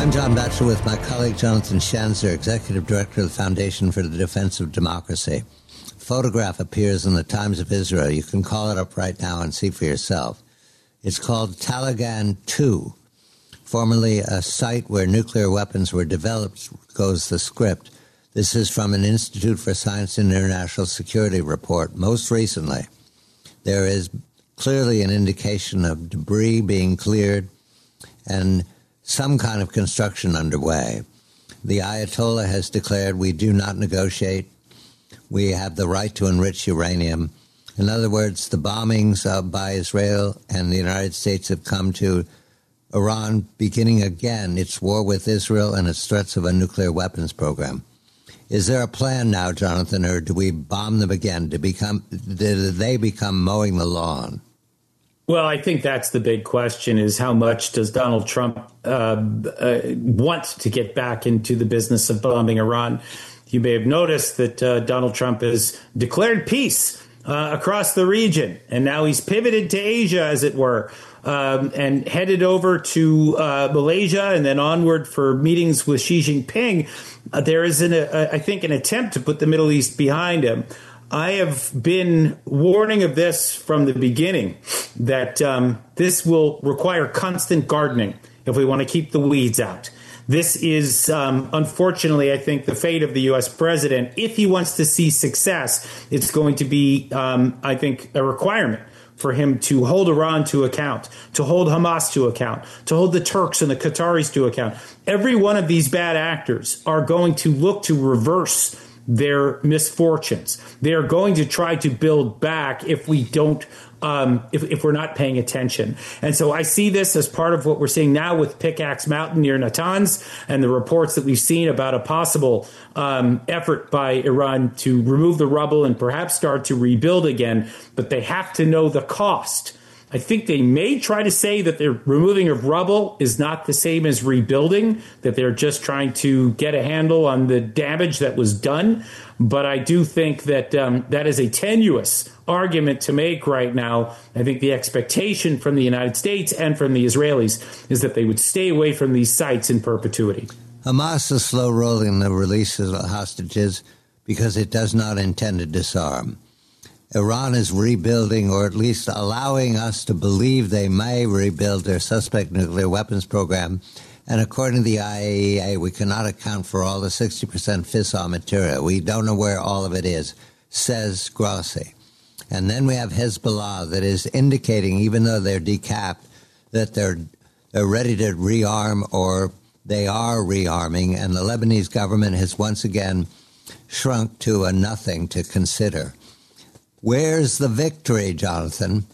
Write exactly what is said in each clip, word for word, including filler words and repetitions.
I'm John Batchelor with my colleague Jonathan Schanzer, Executive Director of the Foundation for the Defense of Democracy. A photograph appears in the Times of Israel. You can call it up right now and see for yourself. It's called Taligan two, formerly a site where nuclear weapons were developed, goes the script. This is from an Institute for Science and International Security report. Most recently, there is clearly an indication of debris being cleared and some kind of construction underway. The Ayatollah has declared we do not negotiate. We have the right to enrich uranium. In other words, the bombings uh, by Israel and the United States have come to Iran beginning again its war with Israel and its threats of a nuclear weapons program. Is there a plan now, Jonathan, or do we bomb them again? To become, do they become mowing the lawn? Well, I think that's the big question, is how much does Donald Trump uh, uh, want to get back into the business of bombing Iran? You may have noticed that uh, Donald Trump has declared peace uh, across the region, and now he's pivoted to Asia, as it were, um, and headed over to uh, Malaysia and then onward for meetings with Xi Jinping. Uh, there is, an, a, I think, an attempt to put the Middle East behind him. I have been warning of this from the beginning, that um, this will require constant gardening if we want to keep the weeds out. This is, um, unfortunately, I think, the fate of the U S president. If he wants to see success, it's going to be, um, I think, a requirement for him to hold Iran to account, to hold Hamas to account, to hold the Turks and the Qataris to account. Every one of these bad actors are going to look to reverse their misfortunes. They are going to try to build back if we don't, um, if, if we're not paying attention. And so I see this as part of what we're seeing now with Pickaxe Mountain near Natanz and the reports that we've seen about a possible um, effort by Iran to remove the rubble and perhaps start to rebuild again. But they have to know the cost. I think they may try to say that the removing of rubble is not the same as rebuilding, that they're just trying to get a handle on the damage that was done. But I do think that um, that is a tenuous argument to make right now. I think the expectation from the United States and from the Israelis is that they would stay away from these sites in perpetuity. Hamas is slow rolling the release of hostages because it does not intend to disarm. Iran is rebuilding, or at least allowing us to believe they may rebuild their suspect nuclear weapons program. And according to the I A E A, we cannot account for all the sixty percent fissile material. We don't know where all of it is, says Grossi. And then we have Hezbollah that is indicating, even though they're decapped, that they're, they're ready to rearm, or they are rearming. And the Lebanese government has once again shrunk to a nothing to consider. Where's the victory, Jonathan?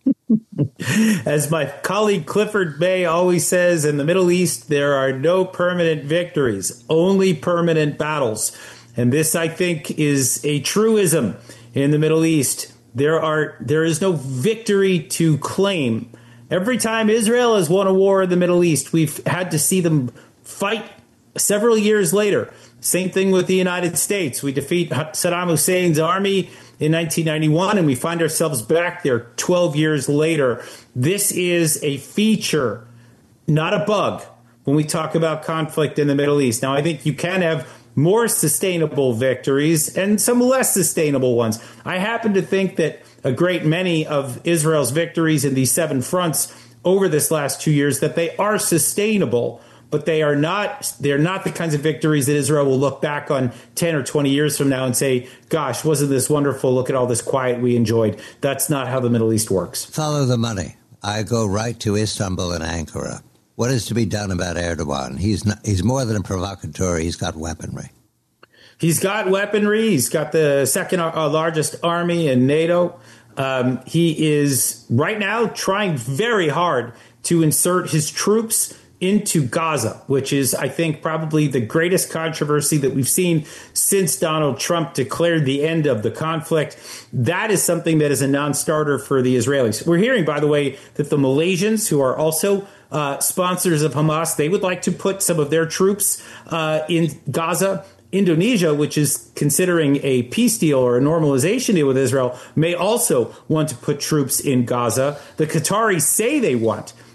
As my colleague Clifford May always says, in the Middle East, there are no permanent victories, only permanent battles. And this, I think, is a truism in the Middle East. There are there is no victory to claim. Every time Israel has won a war in the Middle East, we've had to see them fight several years later. Same thing with the United States. We defeat Saddam Hussein's army in nineteen ninety-one, and we find ourselves back there twelve years later. This is a feature, not a bug, when we talk about conflict in the Middle East. Now, I think you can have more sustainable victories and some less sustainable ones. I happen to think that a great many of Israel's victories in these seven fronts over this last two years, that they are sustainable. But they are not, they're not the kinds of victories that Israel will look back on ten or twenty years from now and say, gosh, wasn't this wonderful? Look at all this quiet we enjoyed. That's not how the Middle East works. Follow the money. I go right to Istanbul and Ankara. What is to be done about Erdogan? He's not, he's more than a provocateur. He's got weaponry. He's got weaponry. He's got the second uh, largest army in NATO. Um, he is right now trying very hard to insert his troops into Gaza, which is, I think, probably the greatest controversy that we've seen since Donald Trump declared the end of the conflict. That is something that is a non-starter for the Israelis. We're hearing, by the way, that the Malaysians, who are also uh, sponsors of Hamas, they would like to put some of their troops uh, in Gaza. Indonesia, which is considering a peace deal or a normalization deal with Israel, may also want to put troops in Gaza. The Qataris say they want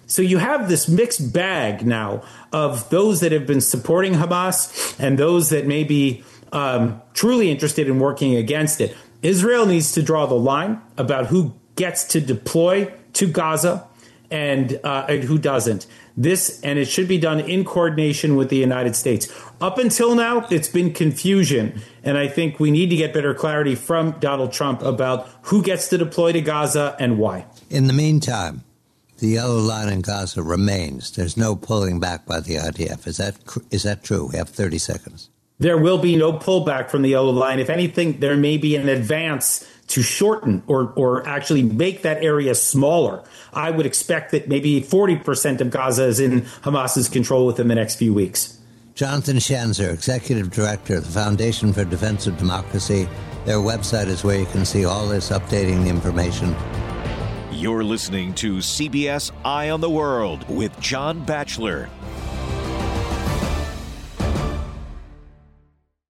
So you have this mixed bag now of those that have been supporting Hamas and those that may be um, truly interested in working against it. Israel needs to draw the line about who gets to deploy to Gaza and, uh, and who doesn't. This, and it should be done in coordination with the United States. Up until now, it's been confusion, and I think we need to get better clarity from Donald Trump about who gets to deploy to Gaza and why. In the meantime, the yellow line in Gaza remains. There's no pulling back by the I D F. Is that is that true? We have thirty seconds. There will be no pullback from the yellow line. If anything, there may be an advance to shorten or or actually make that area smaller. I would expect that maybe forty percent of Gaza is in Hamas's control within the next few weeks. Jonathan Schanzer, Executive Director of the Foundation for Defense of Democracy. Their website is where you can see all this updating information. You're listening to C B S Eye on the World with John Batchelor.